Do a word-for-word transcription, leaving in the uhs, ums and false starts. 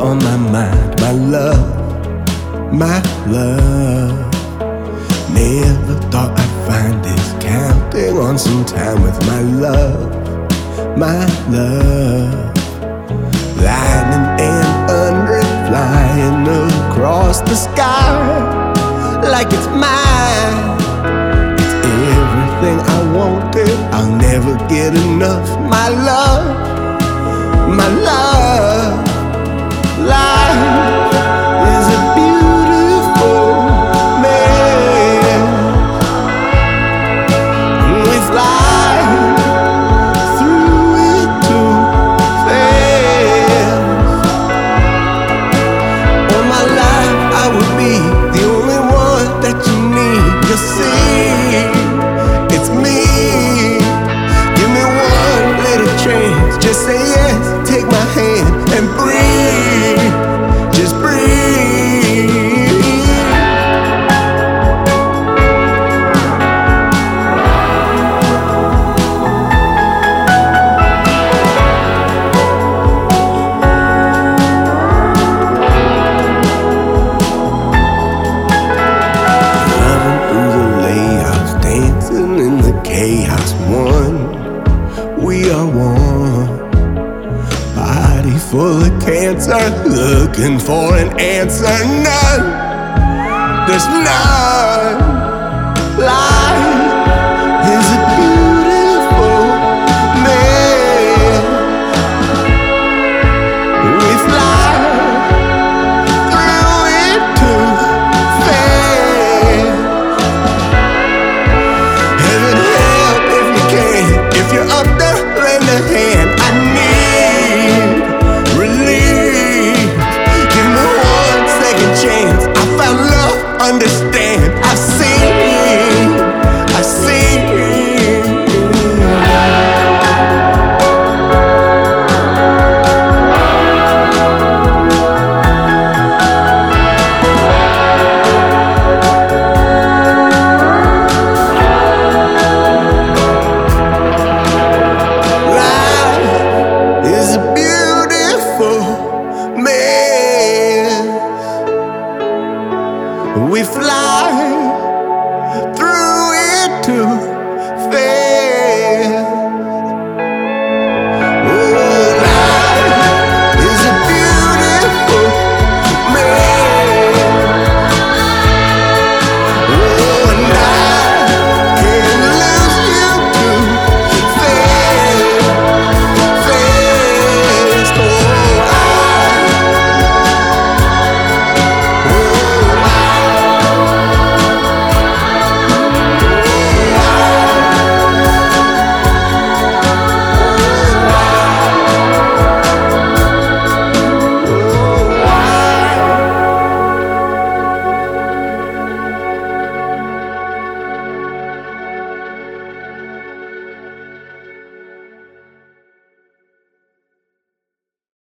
on my mind, my love, my love. Never thought I'd find this, counting on some time with my love, my love. Lightning and thunder flying across the sky like it's mine. It's everything I wanted, I'll never get enough. My love, my love. Life is a beautiful man. We fly through it too fast. All my life I would be the only one that you need. You see, it's me. Give me one little chance, just say yes, take my hand and breathe, just breathe. Loving through the layouts, dancing in the chaos. One, we are one. Body full of cancer, looking for an answer. None, there's none like